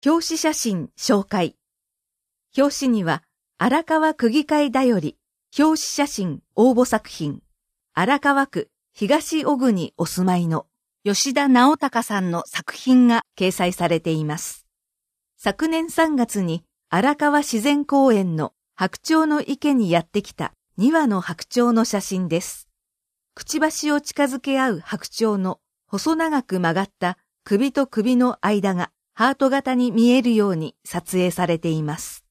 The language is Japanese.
表紙写真紹介。表紙には、荒川区議会だより、表紙写真応募作品、荒川区東小国お住まいの吉田直隆さんの作品が掲載されています。昨年3月に荒川自然公園の白鳥の池にやってきた2羽の白鳥の写真です。くちばしを近づけ合う白鳥の細長く曲がった首と首の間がハート型に見えるように撮影されています。